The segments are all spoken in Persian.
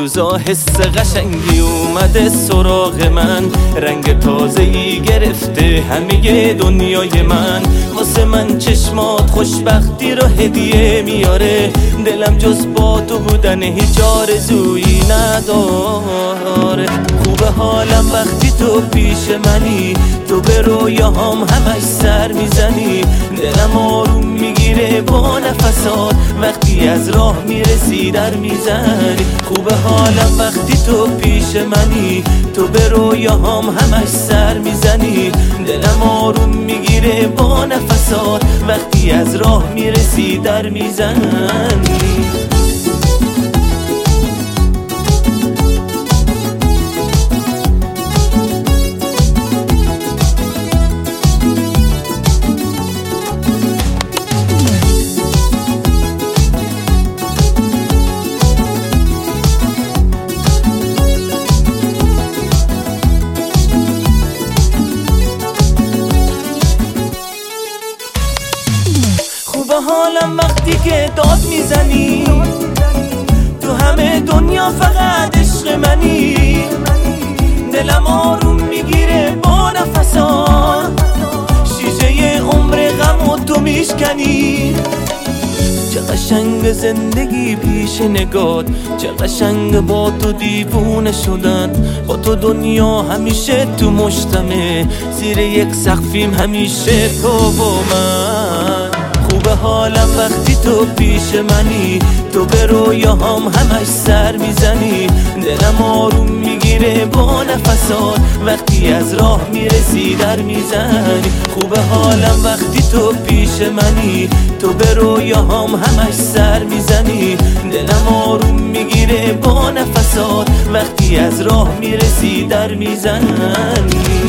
روزا حس قشنگی اومده سراغ من، رنگ تازه‌ای گرفته همه دنیای من. واسه من چشمات خوشبختی رو هدیه میاره، دلم جز با تو بودن هیچ آرزویی نداره. خوبه حالم وقتی تو پیش منی، تو به رویاهام همش سر میزنی، دلم آروم میگیره با نفسات وقتی از راه میرسی در میزنی. خوبه حالم وقتی تو پیش منی، تو به رویاهام همش سر میزنی، دلم آروم میگیره با نفسات وقتی از راه میرسی در میزنی. خوبه حالم وقتی که داد میزنی، تو همه دنیا فقط عشق منی، دلم آروم میگیره با نفسات، شیشه عمر غم و تو میشکنی. چه قشنگ زندگی پیش نگات، چه قشنگ با تو دیوونه شدن، با تو دنیا همیشه تو مشتمه، زیر یک سقفیم همیشه تو و من. خوبه حالم وقتی تو پیش منی، تو به رویاهام همش سر میزنی، دلم آروم میگیره با نفسات وقتی از راه میرسی در میزنی. خوبه حالم وقتی تو پیش منی، تو به رویاهام همش سر میزنی، دلم آروم میگیره با نفسات وقتی از راه میرسی در میزنی.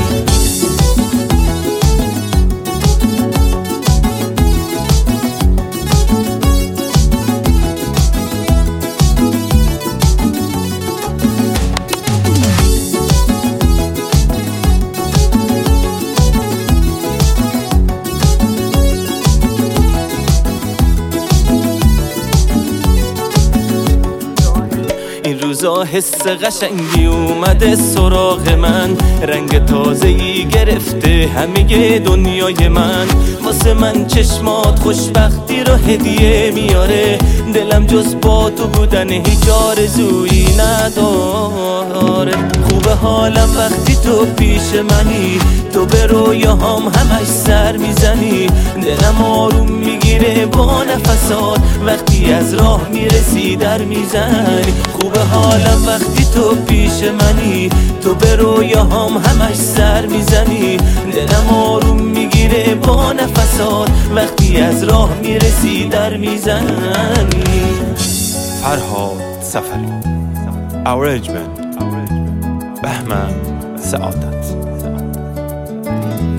این روزا حس قشنگی اومده سراغ من، رنگ تازه‌ای گرفته همه دنیای من. واسه من چشمات خوشبختی رو هدیه میاره، دلم جز با تو بودن هیچ آرزویی نداره. خوبه حالم وقتی تو پیش منی، تو به رویاهام همش سر میزنی، دلم آروم میگیره با نفسات وقتی از راه میرسی در میزنی. خوبه حالم وقتی تو پیش منی، تو به رویاهام همش سر میزنی، دلم آروم میگیره با نفسات وقتی از راه میرسی در میزنی. فرهاد سفری، ارنجمنت بهمن سعادت.